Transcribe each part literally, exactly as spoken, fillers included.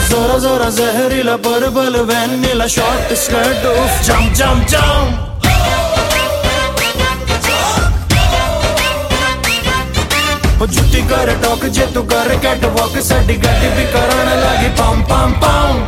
जोरा जोरा जहरीला पर्पल वैनिला शॉर्ट स्कर्ट उफ जंप जंप जंप जुटी कर टॉक जे तू कर कैट वॉक साडी गड्डी भी कराने लगी पम पम पम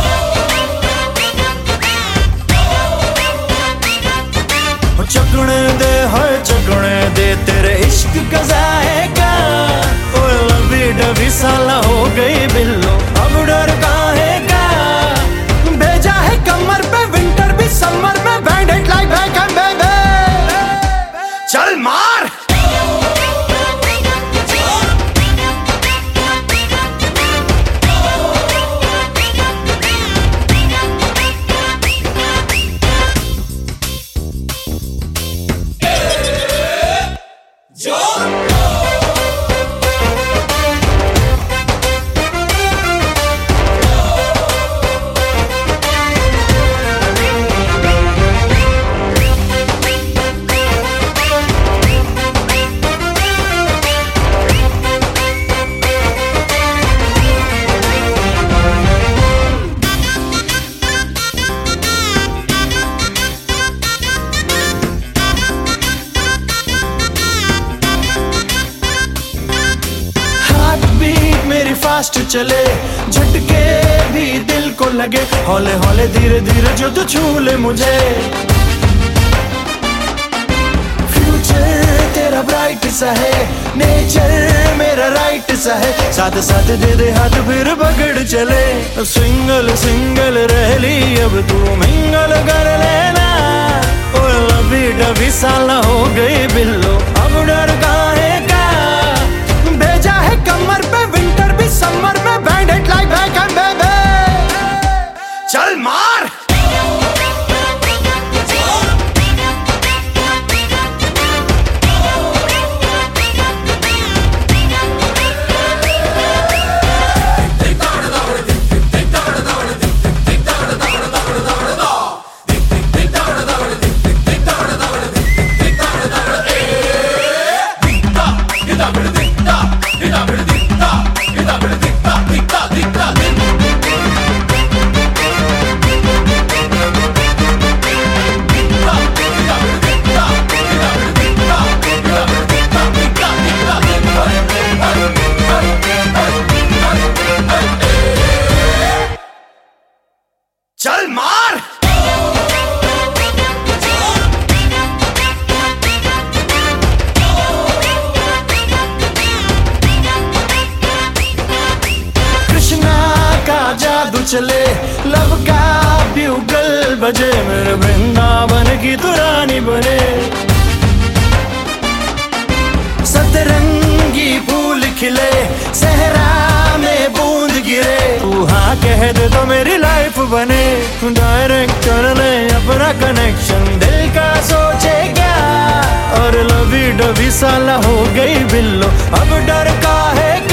चकने दे हाय चकने दे तेरे इश्क का जाएगा ओ लंबी डबी साला हो गई बिल्लो अब डर काहे का भेजा है कमर पे विंटर भी समर में banded like back and baby चल मार फास्ट चले झटके भी दिल को लगे हौले हौले धीरे धीरे जो तू छू ले मुझे फ्यूचर तेरा ब्राइट सा है नेचर मेरा राइट सा है साथ साथ दे दे हाथ फिर पकड़ चले सिंगल सिंगल रह ली अब तू मिंगल कर लेना ओ लबी डबी साला हो गई बिल्लो अब डर काहे का भेजा है कमर पे विंटर भी समर में banded like back and baby चल मार चल मार कृष्णा का जादू चले लव का ब्यूगल बजे मेरे वृंदावन की तू रानी बने सतरंगी फूल खिले सहरा में बूंद गिरे तू हाँ कह दे तो मेरी लाइफ बने डायरेक्ट कर ले अपना कनेक्शन दिल का सोचे क्या और लवी डबी साला हो गई बिल्लो अब डर का है